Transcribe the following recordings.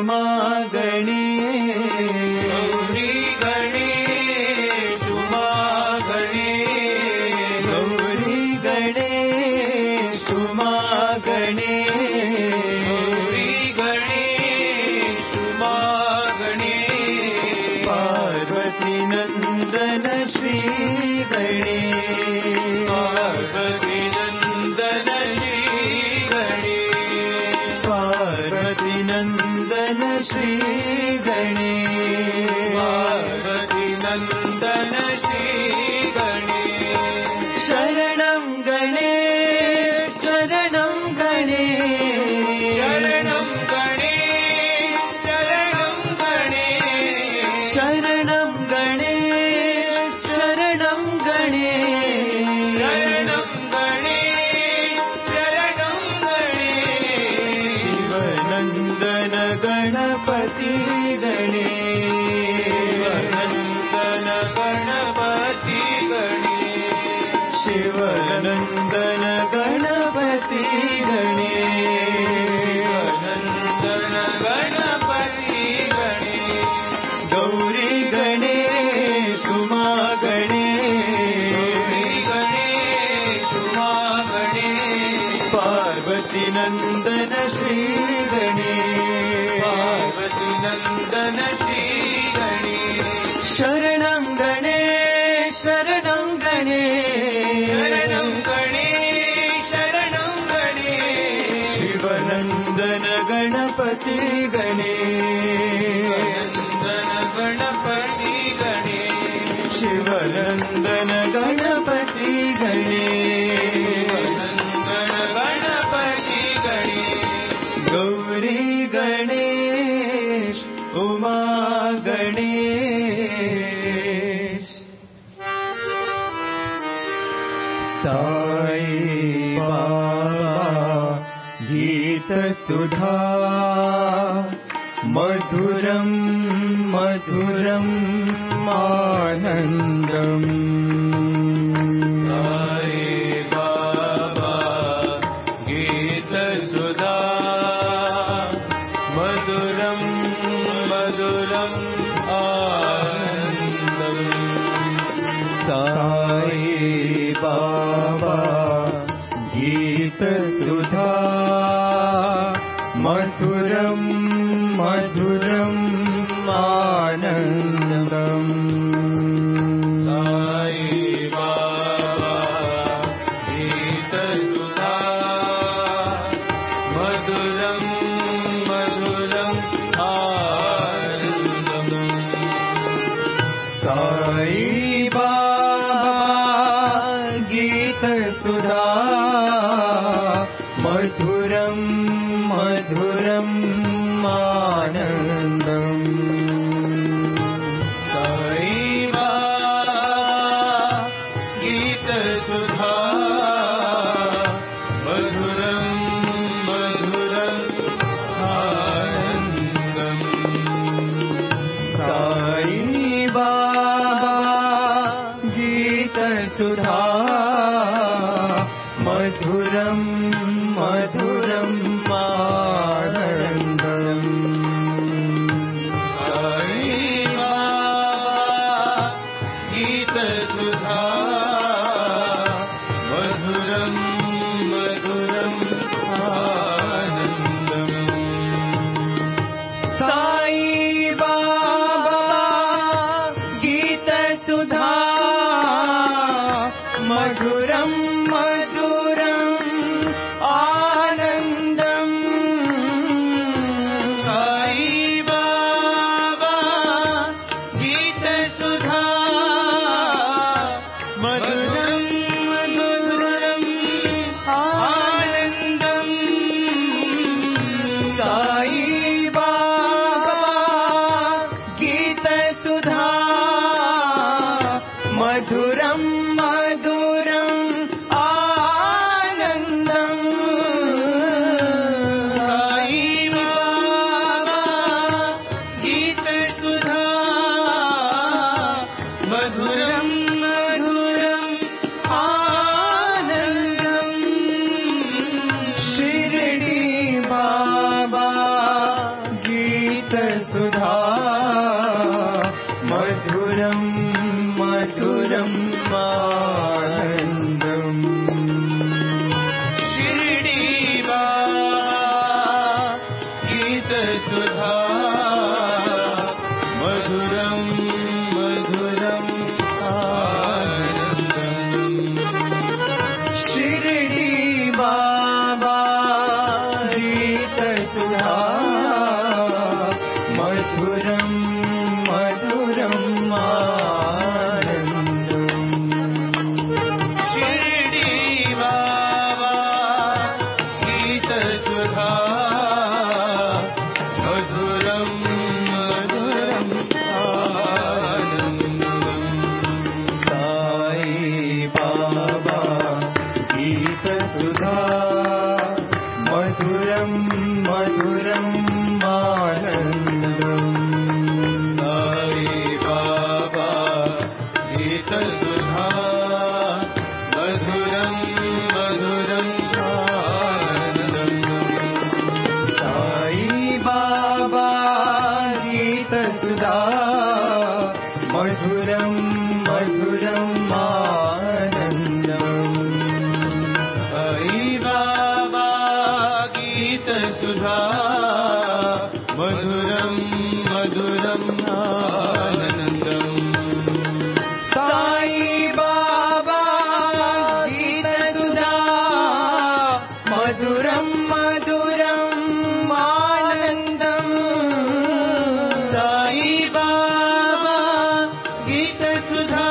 गौरी गणेश उमा गणेश गौरी गणेश उमा गणेश गौरी गणेश उमा गणेश पार्वती नंदन श्री गणेश पार्वती नंदन श्री गणेश पार्वती नंदन श्री गणेश पार्वती नंदन श्री गणेश शरणं गणेश शरणं गणेश शरणं गणेश शरणं गणेश शरणं गणेश शरणं गणेश शरणं गणेश शरणं गणेश शिवनंदन गणपति गणेश शिवनंदन गणपति गणेश शिवनंदन गणपति गणेश गौरी गणेश उमा गणेश गौरी गणेश उमा गणेश पार्वती नंदन श्री गणेश पार्वती नंदन श्री गणेश शरणं गणेश शरणं गणेश शरणं गणेश शरणं गणेश शिवनंदन गणपति गणेश शिवनंदन गणपति गणेश शिवनंदन गणपति गणेश शिवनंदन गणपति गणेश गौरी गणेश उमा गणेश साई बाबा गीत सुधा मधुरं मधुरं आनन्दम् साई बाबा गीत सुधा मधुरं मधुरम् आनन्दम् साई बाबा गीत सुधा मधुरं मधुरम् आनन्दम् साई बाबा गीत सुधा मधुरं मधुरम् आनन्दम् साई बाबा गीत सुधा मधुरं मधुरम् आनन्दम् साई बाबा गीत सुधा मधुरं मधुरम् आनन्दम् साई बाबा गीत सुधा मधुरं मधुरम् आनन्दम् साई बाबा गीत सुधा मधुरं मधुरम् आनन्दम् साई बाबा गीत सुधा मधुरं मधुरम् आनन्दम् साई बाबा गीत सुधा मधुरं मधुरम् आनन्दम् साई बाबा गीत सुधा मधुरं मधुरम् आनन्दम् गीतसुधा मधुरं मधुरं आनन्दम् साई बाबा गीतसुधा मधुरं मधुरं आनन्दम् साई बाबा गीतसुधा मधुरं मधुरं आनन्दम् साई बाबा गीतसुधा मधुरं मधुरं आनन्दम् साई बाबा गीतसुधा मधुरं मधुरं आनन्दम् साई बाबा गीतसुधा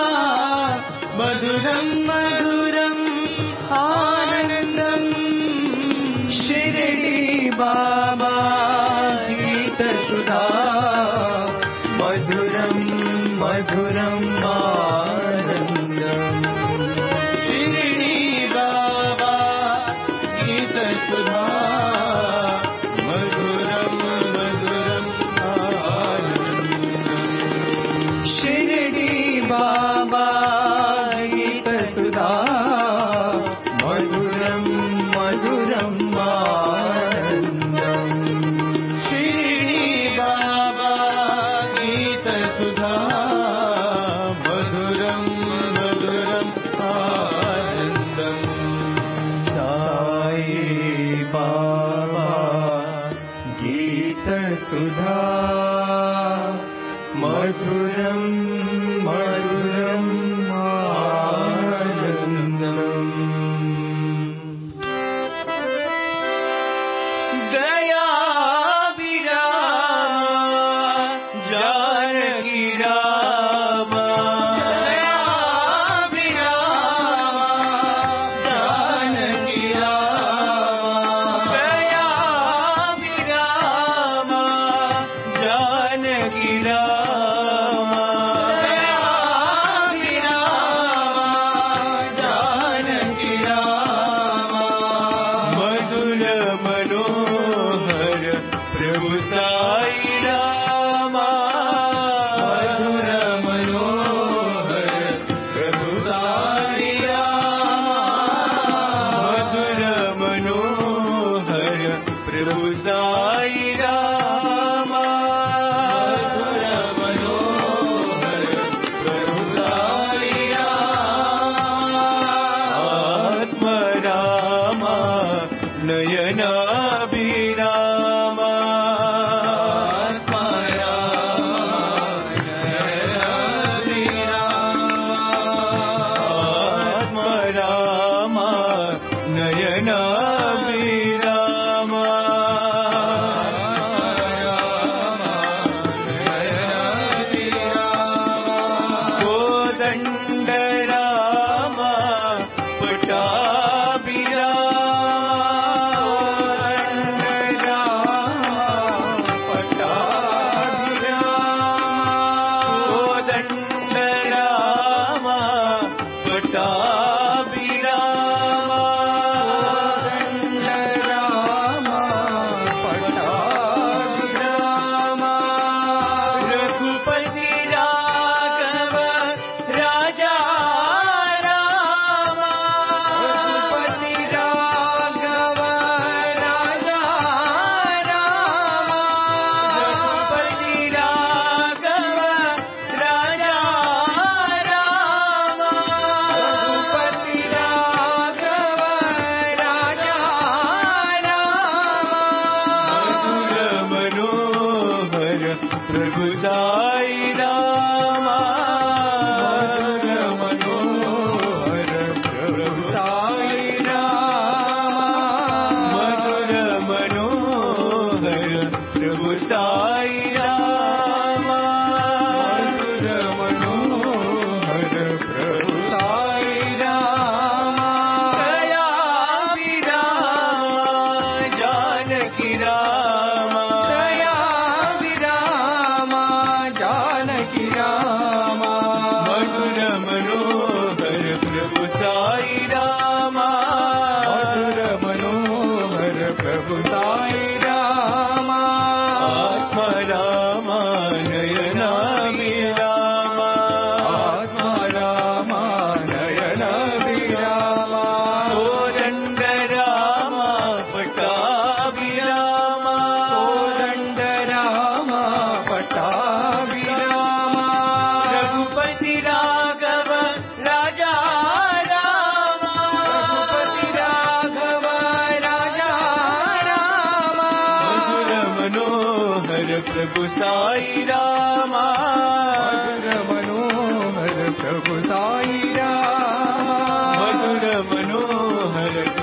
मधुरं मधुरं आनन्दम् शिरडी बाबा गीतसुधा मधुरं मधुरं आनन्दम् शिरडी बाबा गीतसुधा मधुरं मधुरं आनन्दम् शिरडी बाबा गीतसुधा मधुरं मधुरं आनन्दम् शिरडी बाबा गीतसुधा मधुरं मधुरं आनन्दम् साई बाबा गीतसुधा मधुरं मधुरं आनन्दम् दया विराम जानकी राम दया विराम जानकी राम दया विराम जानकी राम दया विराम जानकी राम मधुर मनोहर प्रभु साई राम मधुर मनोहर प्रभु साई राम मधुर मनोहर प्रभु साई राम मधुर मनोहर प्रभु साई राम आत्म राम नयनाभिराम आत्मा राम नयनाभिराम आत्मा राम नयनाभिराम कोदंड राम प्रभु साई राम मधुर मनोहर प्रभु साई राम मधुर मनोहर प्रभु साई राम मधुर मनोहर प्रभु साई राम दया विराम जानकी राम दया विराम जानकी राम मधुर मनोहर प्रभु साई राम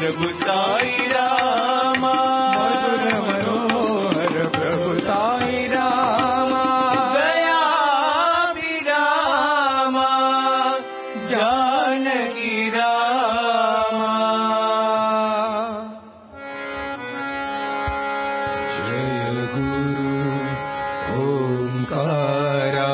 प्रभु साई रामा मधुर मनोहर प्रभु साई रामा दया विरामा जानकी रामा जय गुरु ओंकारा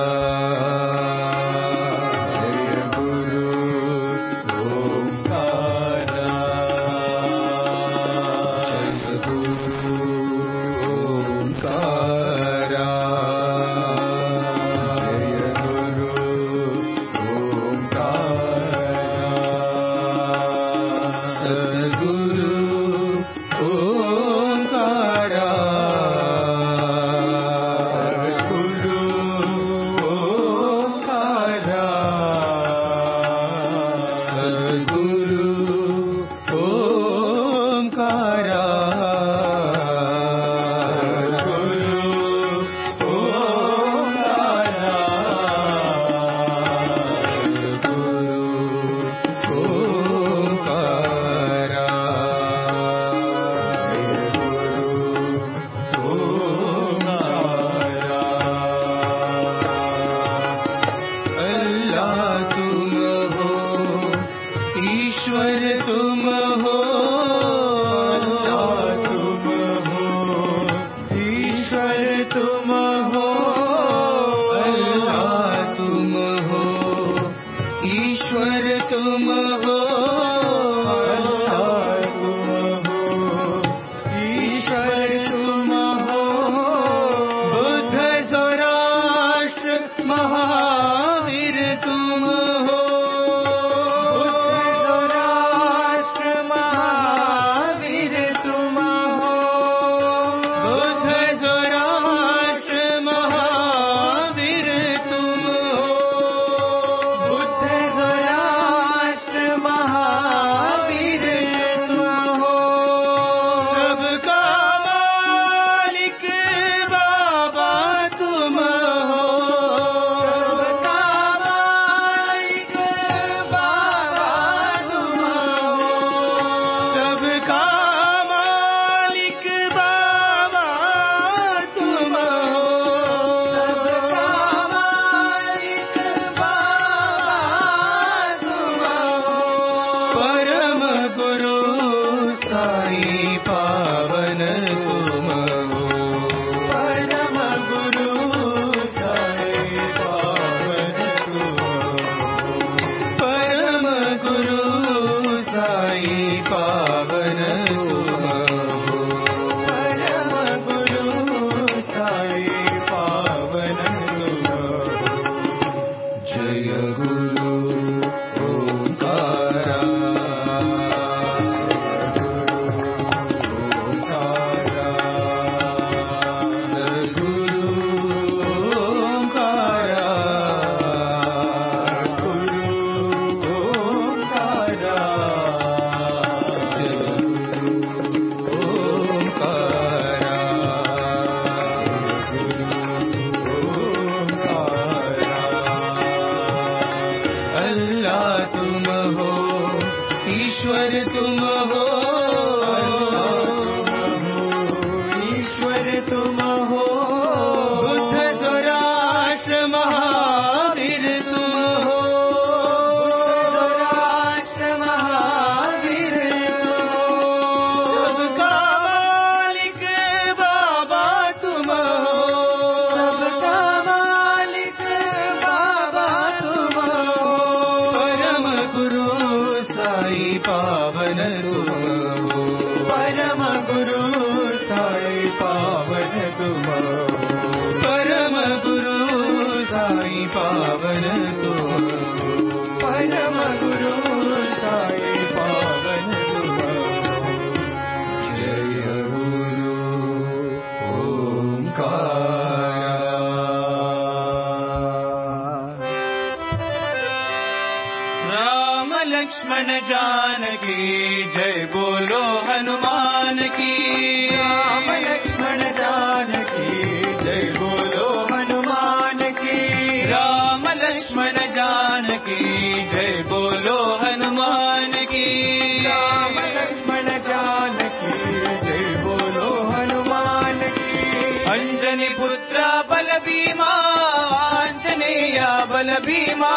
लक्ष्मण जानकी जय बोलो हनुमान की। राम लक्ष्मण जानकी जय बोलो हनुमान की। राम लक्ष्मण जानकी जय बोलो हनुमान की। राम लक्ष्मण బల భీమా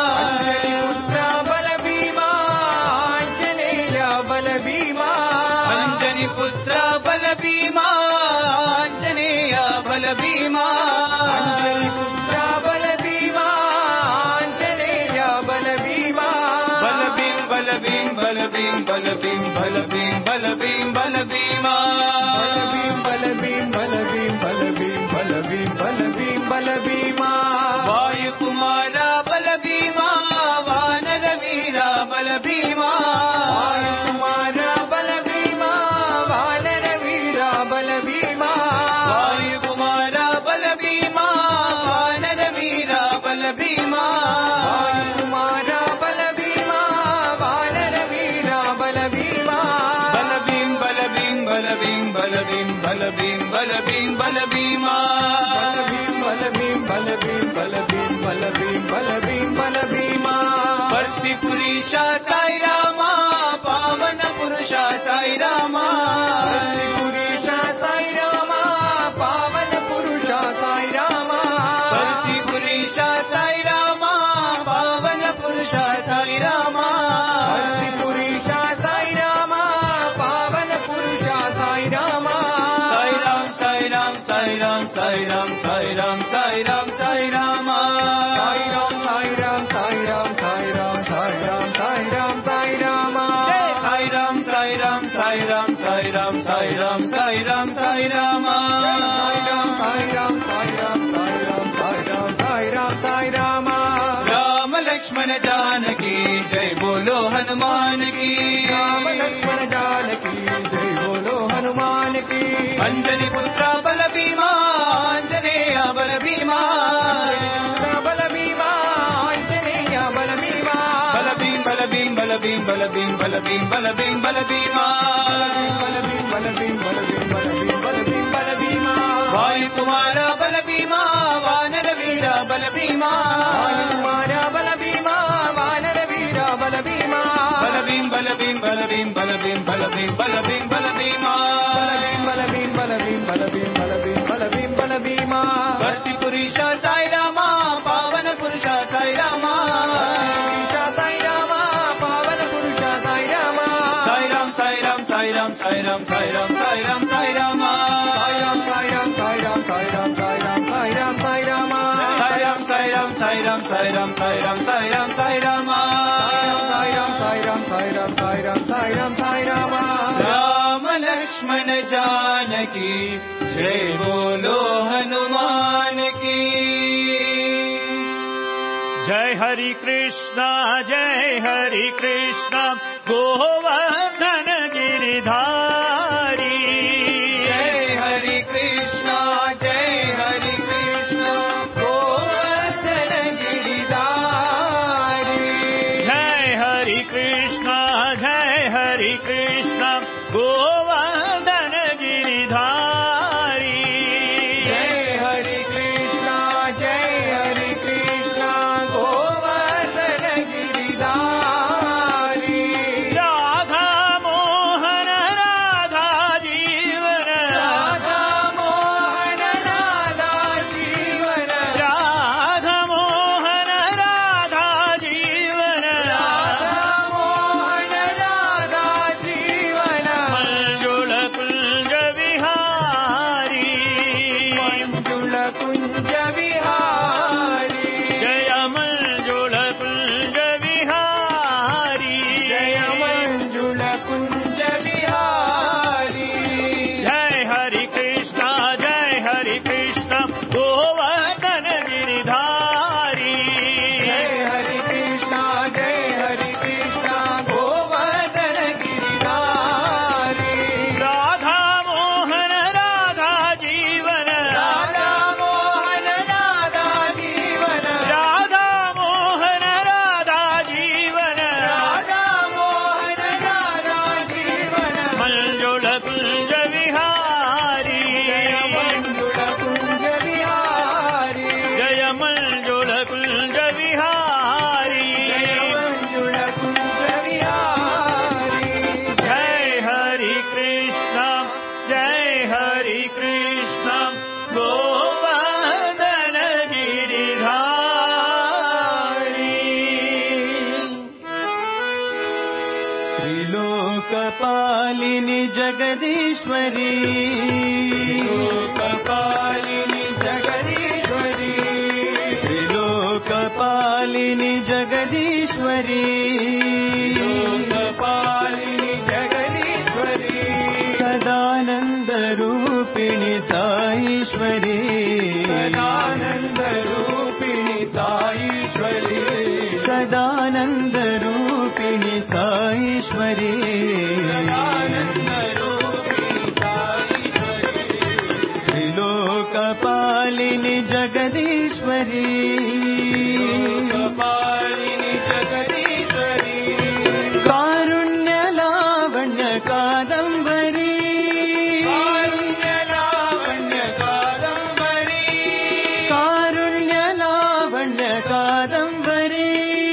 అంజని పుత్ర బల భీమా అంజనేయ బల భీమా అంజని పుత్ర బల భీమా అంజనేయ బల భీమా బల భీం బల భీం బల భీం బల భీం బల భీం బల భీం బల భీమా బల భీం బల భీం బల భీం బల భీం బల భీం బల భీమా వాయుకుమార బల భీమా వానర వీర బల భీమా వాయుకుమార బల భీమా వానర వీర బల భీమా వాయుకుమార బల భీమా వానర వీర బల భీమా వాయుకుమార బల భీమా వానర వీర బల భీమా బల భీం బల భీం బల భీం బల భీం బల భీం బల భీం బల భీమా బల భీం బల భీం బల భీం బల భీం బల భీం బల భీమా భర్తి పురుష సాయి రామా పావన పురుష సాయి రామా పురుష సాయి రామా పావన పురుష సాయి రామా భర్తి పురుష సాయి రామా పావన పురుష సాయి రామా పురుష సాయి రామా పావన పురుష సాయి రామా సాయి రామ్ సాయి రామ్ సాయి రామ్ సాయి రామ్ సాయి రామ్ సాయి రామ్ సాయి రామా సాయి రామ్ సాయి రామ్ సాయి రామ్ సాయి రామ్ సాయి రామ్ సాయి రామ్ సాయి రామా సాయి రామ్ సాయి రామ్ సాయి రామ్ సాయి రామ్ సాయి రామ్ సాయి రామ్ సాయి రామా సాయి రామ్ సాయి రామ్ సాయి రామ్ సాయి రామ్ సాయి రామ్ సాయి రామ్ సాయి రామా రామ లక్ష్మణ జానకి జై బోలో హనుమాన్ की రామ లక్ష్మణ జానకి జై బోలో హనుమాన్ की అంజని పుత్ర బల భీమా అంజనేయ బల భీమా బల భీమా అంజనేయ బల భీమా బల భీం బల భీం బల భీం బల భీం బల భీం బల భీం బల భీమా బల భీం బల భీం బల భీం బల భీం బల భీం బల భీమా వాయుకుమార బల భీమా వానర వీర బల భీమా వాయుకుమార బల భీమా వానర వీర బల భీమా బల భీం బల భీం బల భీం బల భీం బల భీం బల భీం బల భీమా బల భీం బల భీం బల భీం బల భీం బల భీం బల భీమా భర్తి పురుష సాయి రామా పావన పురుష సాయి రామా సాయి రామా పావన పురుష సాయి రామా సాయి రామ్ సాయి రామ్ సాయి రామ్ సాయి రామ్ సాయి రామ్ సాయి రామ్ సాయి రామా సాయి రామ్ సాయి రామ్ సాయి రామ్ సాయి రామ్ సాయి రామ్ సాయి రామ్ సాయి రామా సాయి రామ్ సాయి రామ్ సాయి రామ్ సాయి రామ్ సాయి రామ్ సాయి రామ్ సాయి రామా సాయి రామ్ సాయి రామ్ సాయి రామ్ సాయి రామ్ సాయి రామ్ సాయి రామా రామ లక్ష్మణ జానకి జై బోలో హనుమాన్ की जय हरि कृष्ण गोवर्धन गिरिधारी जय हरि कृष्ण गोवर्धन गिरिधारी जय हरि कृष्ण गोवर्धन गिरिधारी जय हरि कृष्ण गोवर्धन गिरिधारी राधा मोहन राधा जीवन राधा मोहन राधा जीवन राधा मोहन राधा जीवन राधा मोहन राधा जीवन मंजुल त्रिलोकपालिनि जगदीश्वरी त्रिलोकपालिनि जगदीश्वरी त्रिलोकपालिनि जगदीश्वरी त्रिलोकपालिनि जगदीश्वरी सदानन्दरूपिणि साईश्वरी सदानन्दरूपिणि साईश्वरी सदानन्दरूपिणि साईश्वरी त्रिलोकपालिनि जगदीश्वरी त्रिलोकपालिनि जगदीश्वरी कारुण्यलावण्य कादम्बरी कारुण्यलावण्य कादम्बरी कारुण्यलावण्य कादम्बरी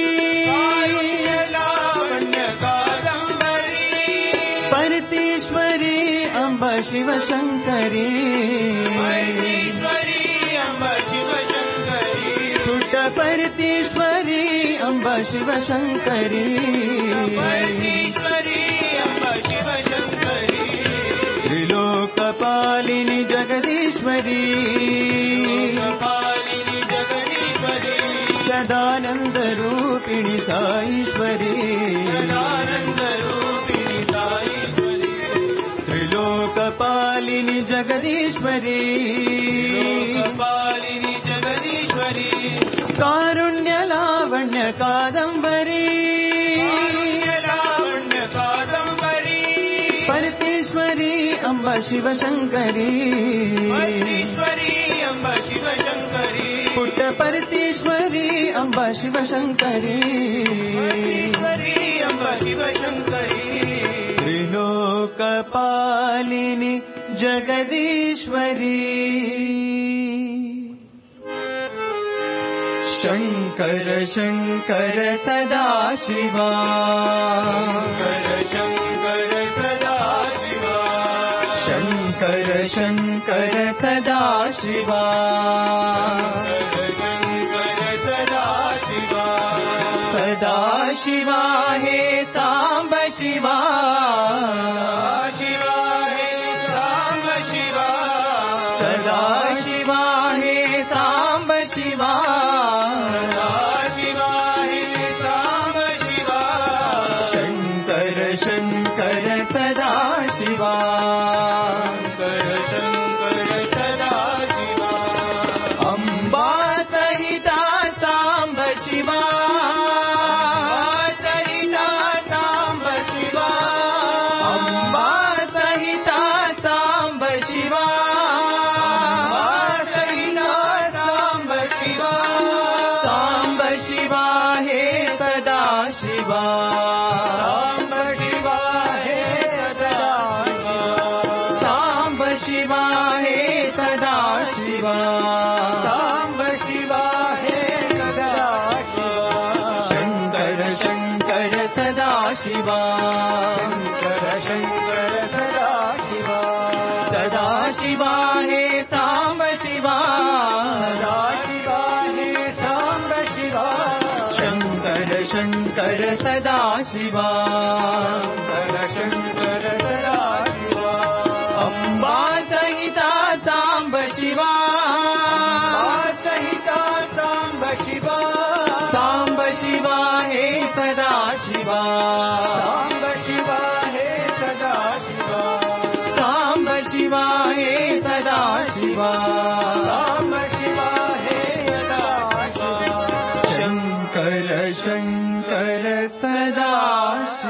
परतीश्वरी अम्ब शिवशङ्करी परतीश्वरी अम्ब शिवशङ्करी पुट्टपर्तीश्वरी अम्ब शिवशङ्करी परतीश्वरी अम्ब शिवशङ्करी त्रिलोकपालिनि जगदीश्वरी त्रिलोकपालिनि जगदीश्वरी सदानन्दरूपिणि साईश्वरी सदानन्दरूपिणि साईश्वरी त्रिलोकपालिनि जगदीश्वरी त्रिलोकपालिनि जगदीश्वरी कारुण्यलावण्य कादम्बरी कारुण्यलावण्य कादम्बरी परतीश्वरी अम्ब शिवशङ्करी परतीश्वरी अम्ब शिवशङ्करी पुट्टपर्तीश्वरी अम्ब शिवशङ्करी परतीश्वरी अम्ब शिवशङ्करी त्रिलोकपालिनि जगदीश्वरी शङ्कर शङ्कर सदाशिवा शङ्कर सदाशिवा शङ्कर शङ्कर सदाशिवा शङ्कर सदाशिवा सदाशिवा हे साम्ब शिवा शिवा हे साम्ब शिवा सदाशिवा हे साम्ब शिवा सदाशिवा हे साम्ब शिवा शङ्कर शङ्कर सदाशिवा शङ्कर शङ्कर सदाशिवा अम्बा सहिता साम्ब शिवा सहिता साम्ब शिवा अम्बा सहिता साम्ब शिवा सहिता साम्ब शिवा साम्ब शिवा हे सदा शिवा साम्ब शिवा हे सदा साम्ब शिवा हे सदा शिवा साम्ब शिवा हे सदा शङ्कर शङ्कर सदा शिवा शङ्कर शङ्कर सदा शिवा सदा शिवा हे साम्ब शिवा सदा शिवा हे साम्ब शिवा शङ्कर शङ्कर सदा शिवा शङ्कर शङ्कर सदा शिवा अम्बा सहिता साम्ब शिवा सहिता साम्ब शिवा साम्ब शिवा हे सदा शिवा साम्ब शिवा हे सदा शिवा साम्ब शिवा हे सदा शिवा साम्ब शिवा हे सदा शिवा शङ्कर शङ्कर सदा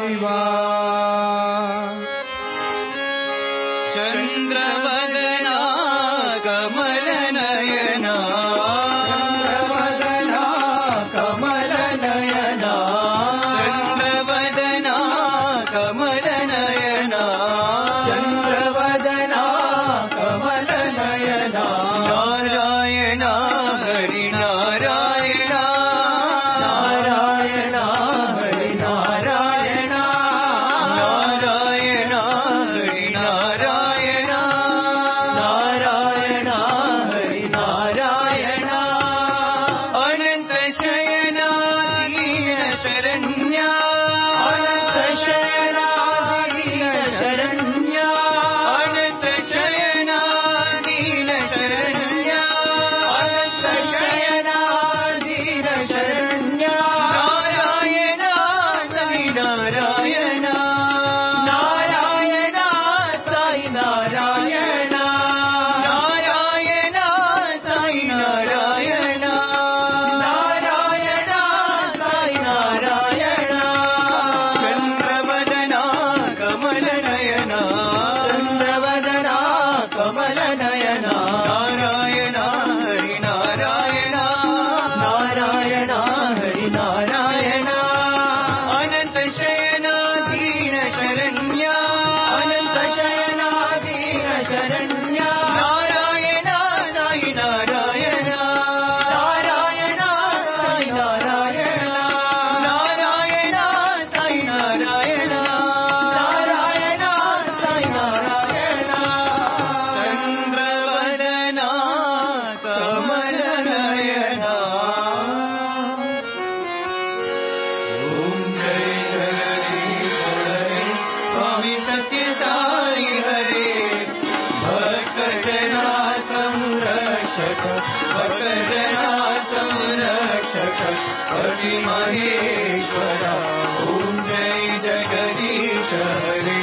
रक्षक भक्तना संरक्षक कवि महेश्वरा ओम जय जगदीश हरे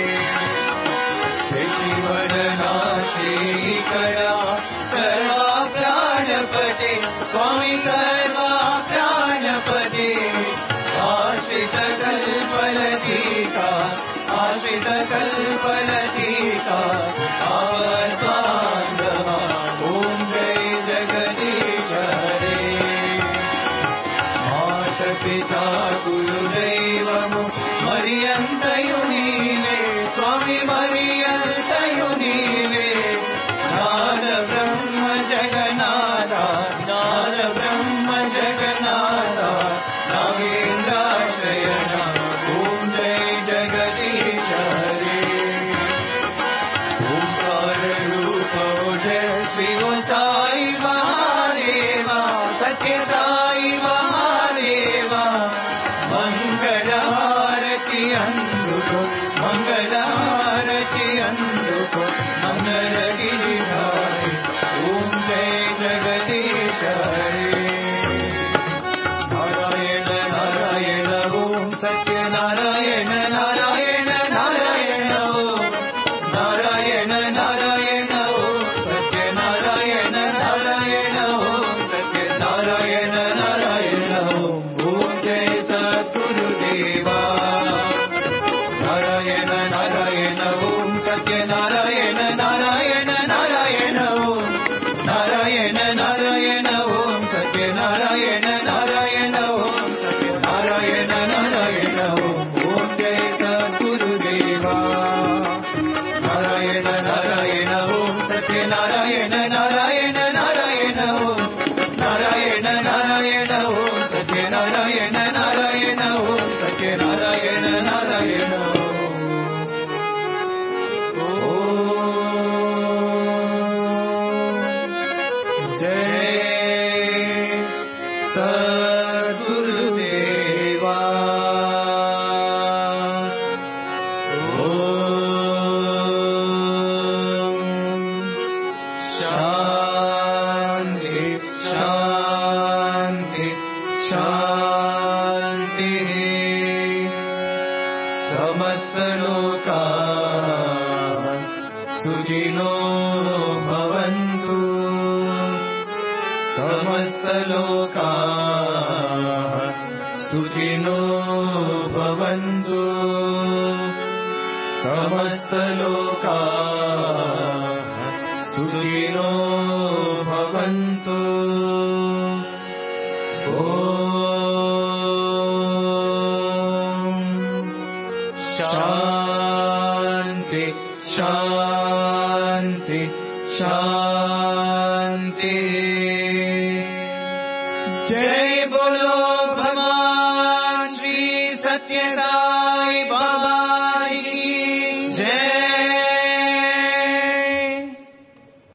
शिवरना श्रीकरा सर्वा प्राणपते स्वामी सर्वा प्राणपते आश्रित कल्पलतिका आश्रित कल्पलतिका आवर्तांगमा ओम जय जगदीश हरे मात पिता गुरुदैवमु मरियंतयु नीवे स्वामी मरियंतयु नीवे नाद ब्रह्म जगन्नाथा नाद ब्रह्म जगन्नाथा नागेन्द्राशयना ओम जय जगदीश हरे ओंकार रूप जय शिव साई महादेवा सत्य साई महादेवा मंगल हारति अंधुको मंगल हारति अंधुको मंगल गिरिधारी ओम जय जगदीश हरे नारायण नारायण ओम सत्य नारायण नारायण नारायण ओम नारायण नारायण ओम सत्य नारायण नारायण ओम सत्य नारायण नारायण ओम जय सद्गुरुदेवा नारायण नारायण ओम सत्य नारायण नारायण नारायण ओम नारायण नारायण ओम सत्य नारायण नारायण ओम सत्य नारायण नारायण ओम जय सद्गुरुदेवा नारायण नारायण ओम सत्य नारायण नारायण नारायण ओम नारायण नारायण ओम सत्य नारायण नारायण ओम सत्य नारायण नारायण जय सद्गुरुदेवा शांति शांति शांति समस्त लोका सुखिनो भवन्तु समस्त लोका सुखिनो भवन्तु समस्त लोका सुखिनो भवन्तु शांति शांति शांति जय बोलो भगवान श्री सत्यनारायण